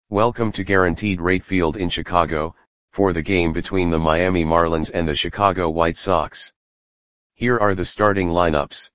Welcome to Guaranteed Rate Field in Chicago, for the game between the Miami Marlins and the Chicago White Sox. Here are the starting lineups.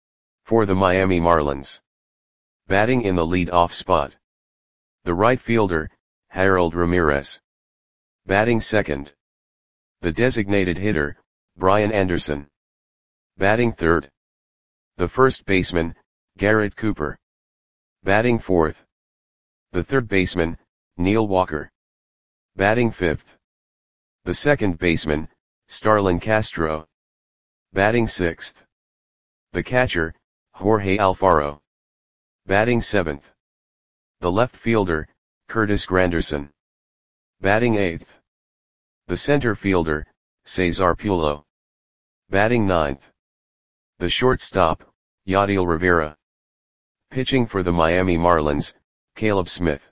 For the Miami Marlins. Batting in the lead-off spot. The right fielder, Harold Ramirez. Batting second. The designated hitter, Brian Anderson. Batting third. The first baseman, Garrett Cooper. Batting fourth. The third baseman, Neil Walker. Batting fifth. The second baseman, Starlin Castro. Batting sixth. The catcher, Jorge Alfaro. Batting seventh. The left fielder, Curtis Granderson. Batting eighth. The center fielder, Cesar Pulo. Batting ninth. The shortstop, Yadiel Rivera. Pitching for the Miami Marlins, Caleb Smith.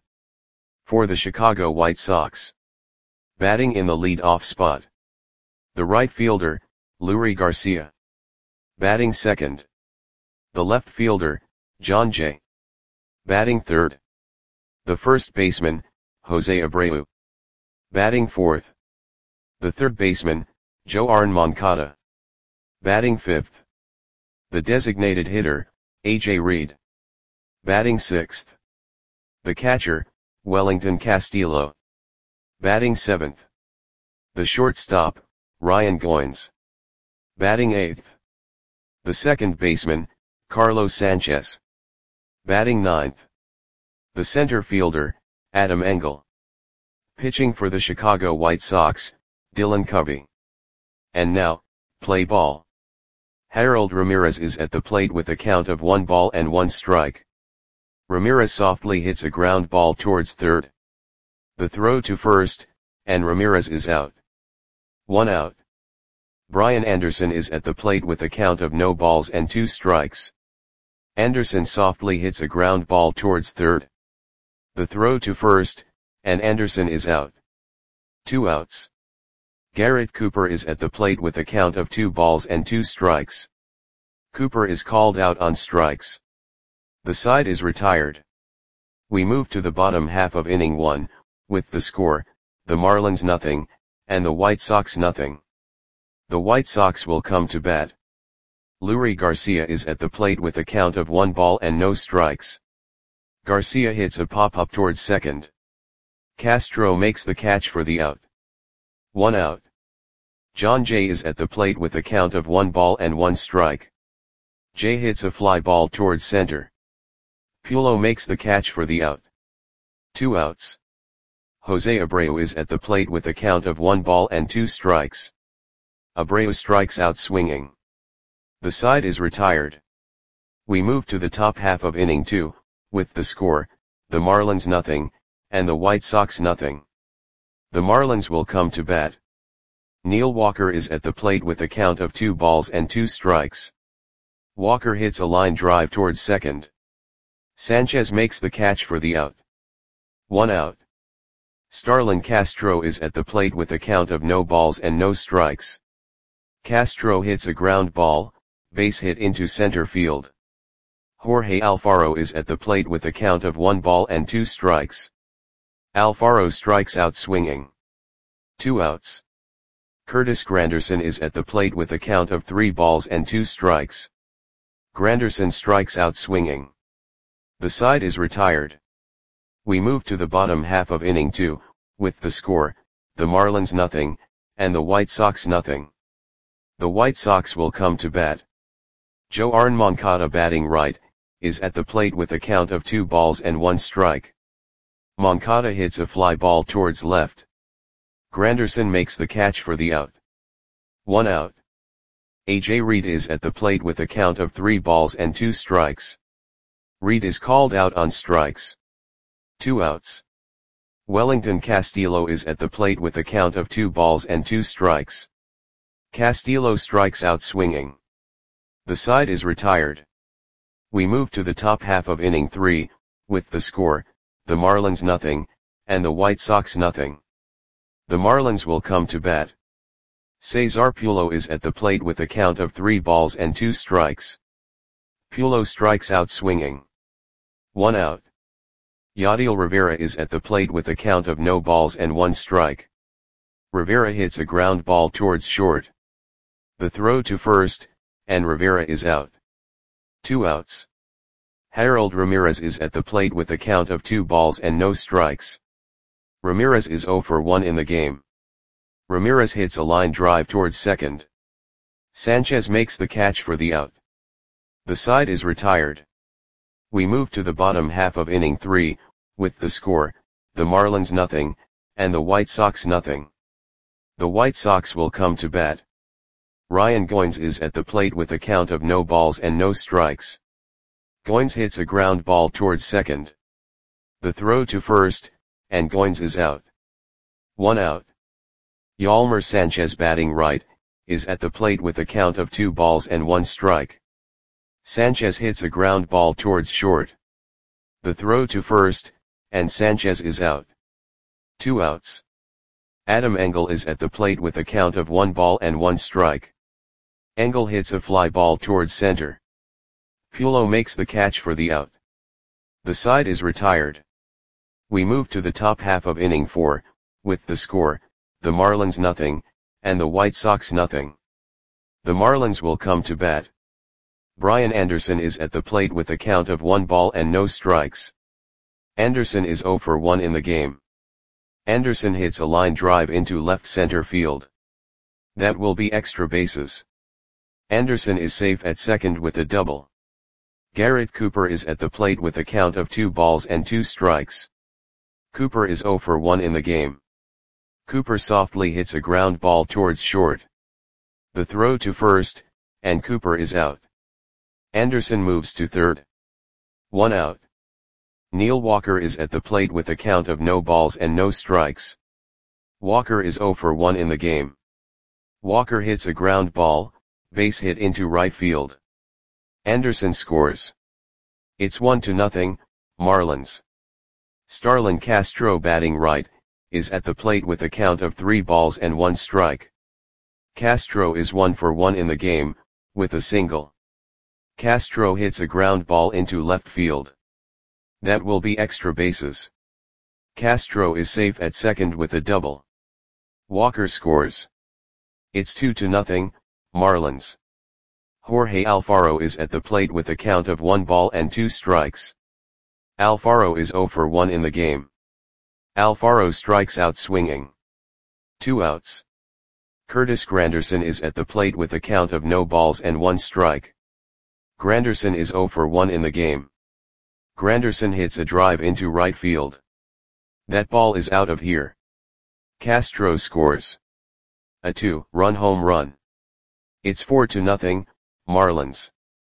For the Chicago White Sox. Batting in the lead-off spot. The right fielder, Leury Garcia. Batting second. The left fielder, Jon Jay. Batting third. The first baseman, Jose Abreu. Batting fourth. The third baseman, Yoan Moncada. Batting fifth. The designated hitter, A.J. Reed. Batting sixth. The catcher, Wellington Castillo. Batting seventh. The shortstop, Ryan Goins. Batting eighth. The second baseman, Carlos Sanchez. Batting ninth. The center fielder, Adam Engel. Pitching for the Chicago White Sox, Dylan Covey. And now, play ball. Harold Ramirez is at the plate with a count of 1 strike. Ramirez softly hits a ground ball towards third. The throw to first, and Ramirez is out. 1 out. Brian Anderson is at the plate with a count of 2 strikes. Anderson softly hits a ground ball towards third. The throw to first, and Anderson is out. 2 outs. Garrett Cooper is at the plate with a count of 2 strikes. Cooper is called out on strikes. The side is retired. We move to the bottom half of inning 1, with the score, the Marlins nothing, and the White Sox nothing. The White Sox will come to bat. Leury Garcia is at the plate with a count of 1 strikes. Garcia hits a pop-up towards second. Castro makes the catch for the out. 1 out. Jon Jay is at the plate with a count of 1 strike. Jay hits a fly ball towards center. Pulo makes the catch for the out. 2 outs. Jose Abreu is at the plate with a count of 1 strikes. Abreu strikes out swinging. The side is retired. We move to the top half of inning 2, with the score, the Marlins nothing, and the White Sox nothing. The Marlins will come to bat. Neil Walker is at the plate with a count of 2 strikes. Walker hits a line drive towards second. Sanchez makes the catch for the out. 1 out. Starlin Castro is at the plate with a count of no strikes. Castro hits a ground ball, base hit into center field. Jorge Alfaro is at the plate with a count of 1 strikes. Alfaro strikes out swinging. 2 outs. Curtis Granderson is at the plate with a count of 3 strikes. Granderson strikes out swinging. The side is retired. We move to the bottom half of inning 2, with the score, the Marlins nothing, and the White Sox nothing. The White Sox will come to bat. Yoan Moncada batting right, is at the plate with a count of 2 strike. Moncada hits a fly ball towards left. Granderson makes the catch for the out. 1 out. A.J. Reed is at the plate with a count of 3 strikes. Reed is called out on strikes. 2 outs. Wellington Castillo is at the plate with a count of 2 strikes. Castillo strikes out swinging. The side is retired. We move to the top half of inning 3, with the score, the Marlins nothing, and the White Sox nothing. The Marlins will come to bat. Cesar Pulo is at the plate with a count of 3 strikes. Pulo strikes out swinging. 1 out. Yadiel Rivera is at the plate with a count of no balls and 1 strike. Rivera hits a ground ball towards short. The throw to first, and Rivera is out. 2 outs. Harold Ramirez is at the plate with a count of 2 balls and no strikes. Ramirez is 0 for 1 in the game. Ramirez hits a line drive towards second. Sanchez makes the catch for the out. The side is retired. We move to the bottom half of inning 3, with the score, the Marlins nothing, and the White Sox nothing. The White Sox will come to bat. Ryan Goins is at the plate with a count of no balls and no strikes. Goins hits a ground ball towards second. The throw to first, and Goins is out. 1 out. Yolmer Sanchez, batting right, is at the plate with a count of 2 balls and 1 strike. Sanchez hits a ground ball towards short. The throw to first, and Sanchez is out. 2 outs. Adam Engel is at the plate with a count of 1 ball and 1 strike. Engel hits a fly ball towards center. Pulo makes the catch for the out. The side is retired. We move to the top half of inning 4, with the score, the Marlins nothing, and the White Sox nothing. The Marlins will come to bat. Brian Anderson is at the plate with a count of 1 ball and no strikes. Anderson is 0 for 1 in the game. Anderson hits a line drive into left center field. That will be extra bases. Anderson is safe at second with a double. Garrett Cooper is at the plate with a count of 2 balls and 2 strikes. Cooper is 0 for 1 in the game. Cooper softly hits a ground ball towards short. The throw to first, and Cooper is out. Anderson moves to third. 1 out. Neil Walker is at the plate with a count of no balls and no strikes. Walker is 0 for 1 in the game. Walker hits a ground ball, base hit into right field. Anderson scores. It's 1-0, Marlins. Starlin Castro, batting right, is at the plate with a count of 3 balls and 1 strike. Castro is 1 for 1 in the game, with a single. Castro hits a ground ball into left field. That will be extra bases. Castro is safe at second with a double. Walker scores. It's 2-0, Marlins. Jorge Alfaro is at the plate with a count of 1 ball and 2 strikes. Alfaro is 0 for 1 in the game. Alfaro strikes out swinging. 2 outs. Curtis Granderson is at the plate with a count of no balls and 1 strike. Granderson is 0 for 1 in the game. Granderson hits a drive into right field. That ball is out of here. Castro scores. A 2-run home run. It's 4-0, Marlins.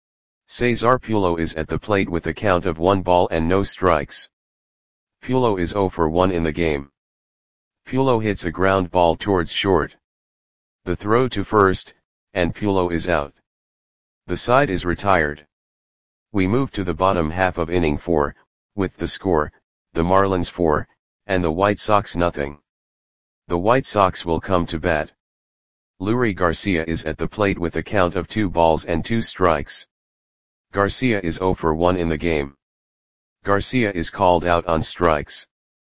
Cesar Pulo is at the plate with a count of 1 ball and no strikes. Pulo is 0 for 1 in the game. Pulo hits a ground ball towards short. The throw to first, and Pulo is out. The side is retired. We move to the bottom half of inning 4, with the score, the Marlins 4, and the White Sox nothing. The White Sox will come to bat. Leury Garcia is at the plate with a count of 2 balls and 2 strikes. Garcia is 0 for 1 in the game. Garcia is called out on strikes.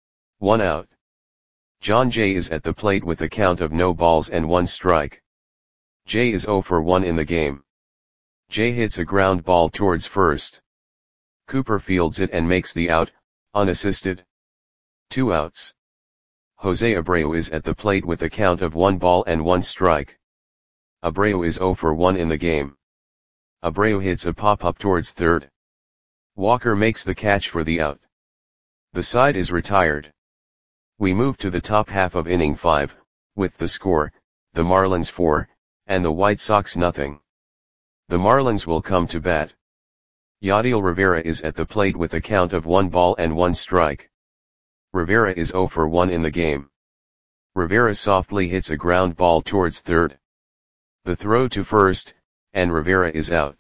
1 out. John Jay is at the plate with a count of no balls and 1 strike. Jay is 0 for 1 in the game. Jay hits a ground ball towards first. Cooper fields it and makes the out, unassisted. 2 outs. Jose Abreu is at the plate with a count of 1 ball and 1 strike. Abreu is 0 for 1 in the game. Abreu hits a pop-up towards third. Walker makes the catch for the out. The side is retired. We move to the top half of inning 5, with the score, the Marlins 4, and the White Sox nothing. The Marlins will come to bat. Yadiel Rivera is at the plate with a count of 1 ball and 1 strike. Rivera is 0 for 1 in the game. Rivera softly hits a ground ball towards third. The throw to first, and Rivera is out.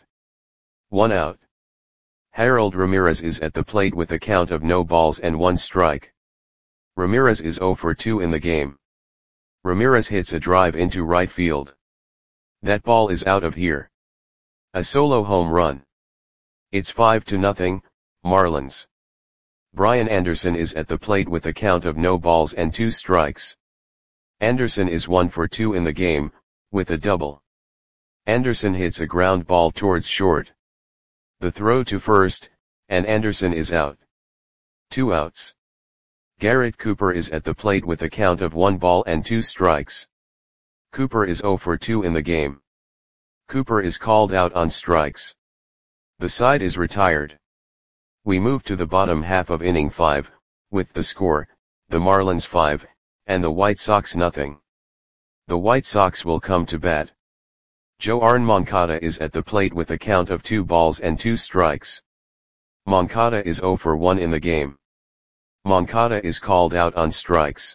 1 out. Harold Ramirez is at the plate with a count of no balls and 1 strike. Ramirez is 0 for 2 in the game. Ramirez hits a drive into right field. That ball is out of here. A solo home run. It's 5-0, Marlins. Brian Anderson is at the plate with a count of no balls and 2 strikes. Anderson is 1 for 2 in the game, with a double. Anderson hits a ground ball towards short. The throw to first, and Anderson is out. 2 outs. Garrett Cooper is at the plate with a count of 1 ball and 2 strikes. Cooper is 0 for 2 in the game. Cooper is called out on strikes. The side is retired. We move to the bottom half of inning 5, with the score, the Marlins 5, and the White Sox nothing. The White Sox will come to bat. Yoán Moncada is at the plate with a count of 2 balls and 2 strikes. Moncada is 0 for 1 in the game. Moncada is called out on strikes.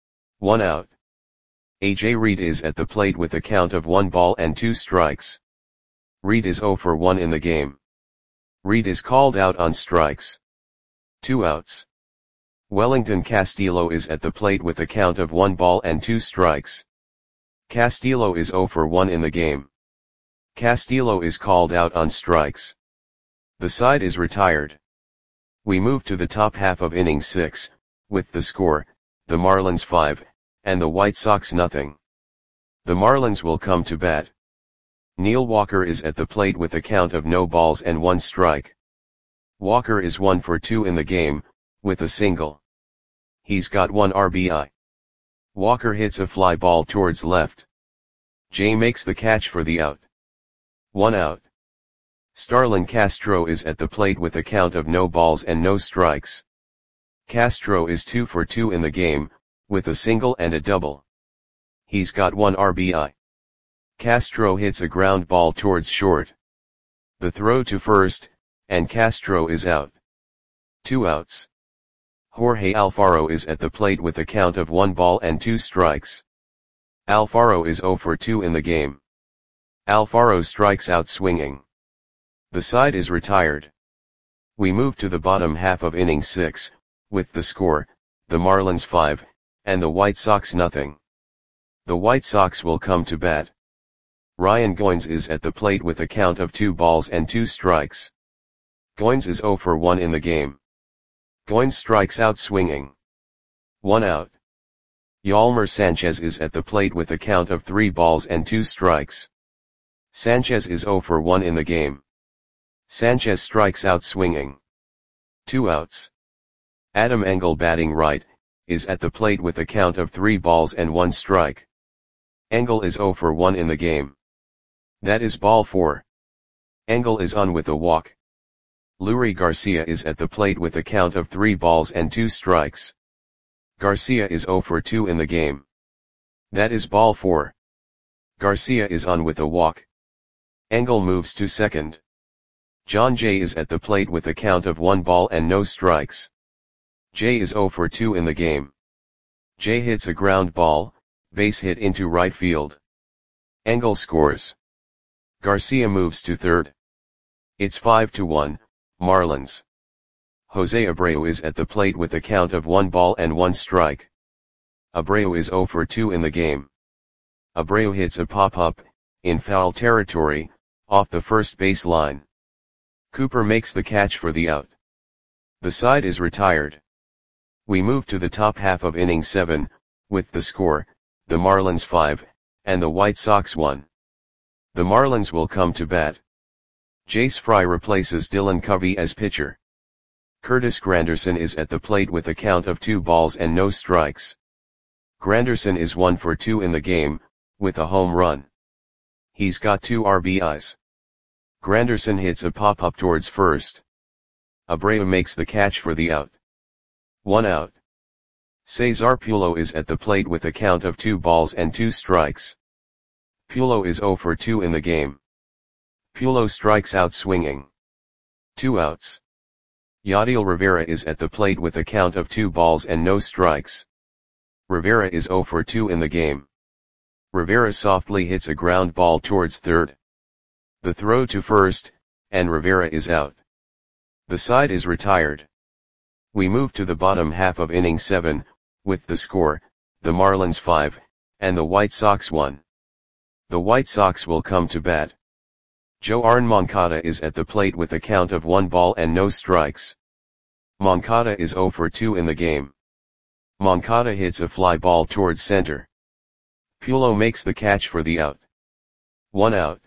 1 out. A.J. Reed is at the plate with a count of 1 ball and 2 strikes. Reed is 0 for 1 in the game. Reed is called out on strikes. 2 outs. Wellington Castillo is at the plate with a count of 1 ball and 2 strikes. Castillo is 0 for 1 in the game. Castillo is called out on strikes. The side is retired. We move to the top half of inning 6, with the score, the Marlins 5, and the White Sox nothing. The Marlins will come to bat. Neil Walker is at the plate with a count of no balls and 1 strike. Walker is 1 for 2 in the game, with a single. He's got 1 RBI. Walker hits a fly ball towards left. Jay makes the catch for the out. 1 out. Starlin Castro is at the plate with a count of no balls and no strikes. Castro is 2 for 2 in the game, with a single and a double. He's got 1 RBI. Castro hits a ground ball towards short. The throw to first, and Castro is out. 2 outs. Jorge Alfaro is at the plate with a count of 1 ball and 2 strikes. Alfaro is 0 for 2 in the game. Alfaro strikes out swinging. The side is retired. We move to the bottom half of inning 6, with the score, the Marlins 5, and the White Sox nothing. The White Sox will come to bat. Ryan Goins is at the plate with a count of 2 balls and 2 strikes. Goins is 0 for 1 in the game. Goins strikes out swinging. 1 out. Yolmer Sanchez is at the plate with a count of 3 balls and 2 strikes. Sanchez is 0 for 1 in the game. Sanchez strikes out swinging. 2 outs. Adam Engel batting right, is at the plate with a count of 3 balls and 1 strike. Engel is 0 for 1 in the game. That is ball 4. Engel is on with a walk. Leury Garcia is at the plate with a count of 3 balls and 2 strikes. Garcia is 0 for 2 in the game. That is ball 4. Garcia is on with a walk. Engel moves to second. John Jay is at the plate with a count of 1 ball and no strikes. Jay is 0 for 2 in the game. Jay hits a ground ball, base hit into right field. Engel scores. Garcia moves to third. It's 5-1, Marlins. Jose Abreu is at the plate with a count of 1 ball and 1 strike. Abreu is 0 for 2 in the game. Abreu hits a pop-up, in foul territory, off the first base line. Cooper makes the catch for the out. The side is retired. We move to the top half of inning 7, with the score, the Marlins 5, and the White Sox 1. The Marlins will come to bat. Jace Fry replaces Dylan Covey as pitcher. Curtis Granderson is at the plate with a count of 2 balls and no strikes. Granderson is 1 for 2 in the game, with a home run. He's got 2 RBIs. Granderson hits a pop-up towards first. Abreu makes the catch for the out. 1 out. Cesar Pulo is at the plate with a count of 2 balls and 2 strikes. Pulo is 0 for 2 in the game. Pulo strikes out swinging. 2 outs. Yadiel Rivera is at the plate with a count of 2 balls and no strikes. Rivera is 0 for 2 in the game. Rivera softly hits a ground ball towards third. The throw to first, and Rivera is out. The side is retired. We move to the bottom half of inning 7, with the score, the Marlins 5, and the White Sox 1. The White Sox will come to bat. Yoán Moncada is at the plate with a count of 1 ball and no strikes. Moncada is 0 for 2 in the game. Moncada hits a fly ball towards center. Pulo makes the catch for the out. 1 out.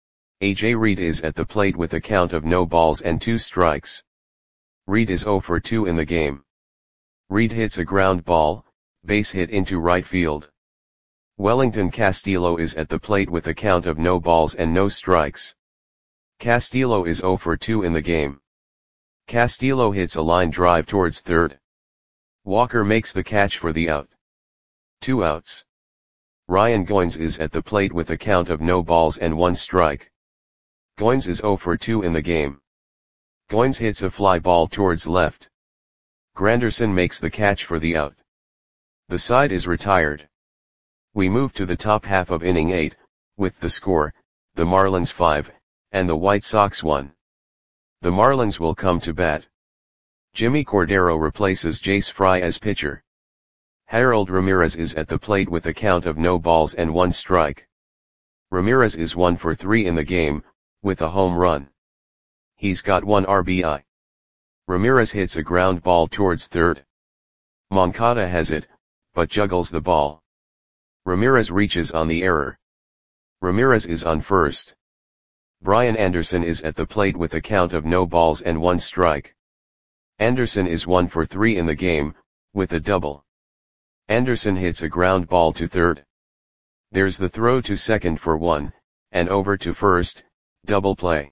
AJ Reed is at the plate with a count of no balls and 2 strikes. Reed is 0 for 2 in the game. Reed hits a ground ball, base hit into right field. Wellington Castillo is at the plate with a count of no balls and no strikes. Castillo is 0 for 2 in the game. Castillo hits a line drive towards third. Walker makes the catch for the out. 2 outs. Ryan Goins is at the plate with a count of no balls and 1 strike. Goins is 0 for 2 in the game. Goins hits a fly ball towards left. Granderson makes the catch for the out. The side is retired. We move to the top half of inning 8, with the score, the Marlins 5, and the White Sox 1. The Marlins will come to bat. Jimmy Cordero replaces Jace Fry as pitcher. Harold Ramirez is at the plate with a count of no balls and 1 strike. Ramirez is 1 for 3 in the game, with a home run. He's got 1 RBI. Ramirez hits a ground ball towards third. Moncada has it, but juggles the ball. Ramirez reaches on the error. Ramirez is on first. Brian Anderson is at the plate with a count of no balls and 1 strike. Anderson is 1 for 3 in the game, with a double. Anderson hits a ground ball to third. There's the throw to second for 1, and over to first, double play.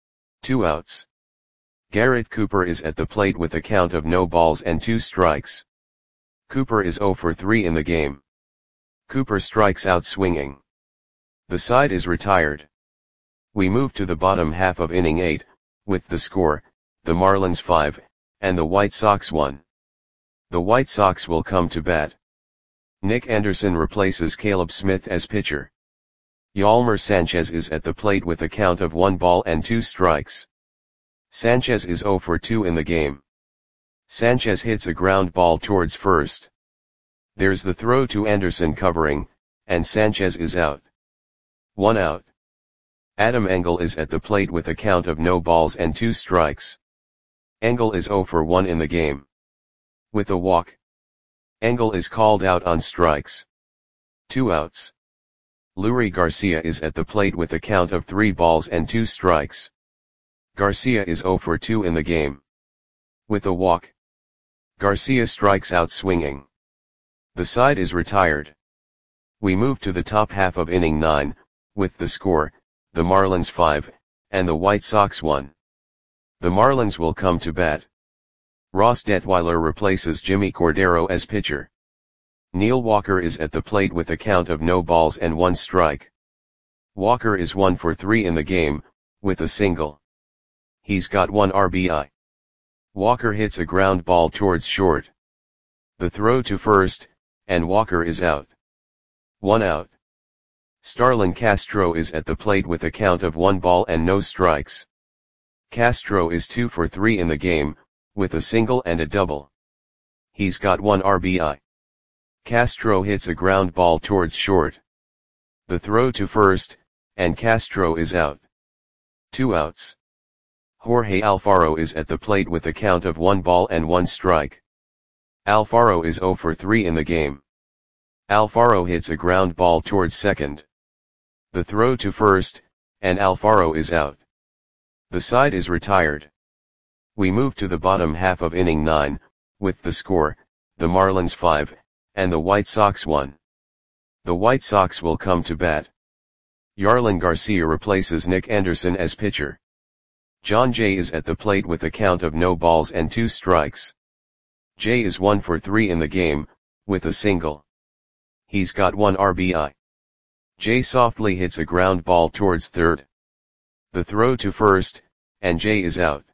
2 outs. Garrett Cooper is at the plate with a count of no balls and 2 strikes. Cooper is 0 for 3 in the game. Cooper strikes out swinging. The side is retired. We move to the bottom half of inning 8, with the score, the Marlins 5, and the White Sox 1. The White Sox will come to bat. Nick Anderson replaces Caleb Smith as pitcher. Yolmer Sanchez is at the plate with a count of 1 ball and 2 strikes. Sanchez is 0 for 2 in the game. Sanchez hits a ground ball towards first. There's the throw to Anderson covering, and Sanchez is out. 1 out. Adam Engel is at the plate with a count of no balls and 2 strikes. Engel is 0 for 1 in the game. With a walk. Engel is called out on strikes. 2 outs. Leury Garcia is at the plate with a count of 3 balls and 2 strikes. Garcia is 0 for 2 in the game. With a walk. Garcia strikes out swinging. The side is retired. We move to the top half of inning 9, with the score, the Marlins 5, and the White Sox 1. The Marlins will come to bat. Ross Detweiler replaces Jimmy Cordero as pitcher. Neil Walker is at the plate with a count of no balls and 1 strike. Walker is 1 for 3 in the game, with a single. He's got 1 RBI. Walker hits a ground ball towards short. The throw to first, and Walker is out. 1 out. Starlin Castro is at the plate with a count of 1 ball and no strikes. Castro is 2 for 3 in the game, with a single and a double. He's got 1 RBI. Castro hits a ground ball towards short. The throw to first, and Castro is out. 2 outs. Jorge Alfaro is at the plate with a count of 1 ball and 1 strike. Alfaro is 0 for 3 in the game. Alfaro hits a ground ball towards second. The throw to first, and Alfaro is out. The side is retired. We move to the bottom half of inning 9, with the score, the Marlins 5, and the White Sox 1. The White Sox will come to bat. Yarlin Garcia replaces Nick Anderson as pitcher. John Jay is at the plate with a count of no balls and 2 strikes. Jay is 1 for 3 in the game, with a single. He's got 1 RBI. Jay softly hits a ground ball towards third. The throw to first, and Jay is out.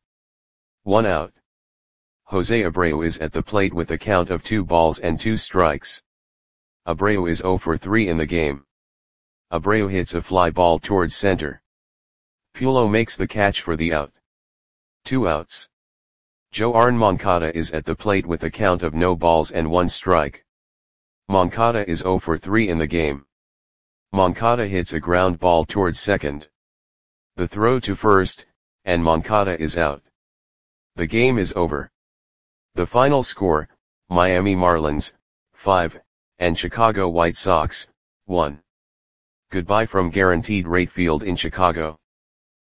1 out. Jose Abreu is at the plate with a count of 2 balls and 2 strikes. Abreu is 0 for 3 in the game. Abreu hits a fly ball towards center. Pulo makes the catch for the out. 2 outs. Joarn Moncada is at the plate with a count of no balls and 1 strike. Moncada is 0 for 3 in the game. Moncada hits a ground ball towards second. The throw to first, and Moncada is out. The game is over. The final score, Miami Marlins, 5, and Chicago White Sox, 1. Goodbye from Guaranteed Rate Field in Chicago.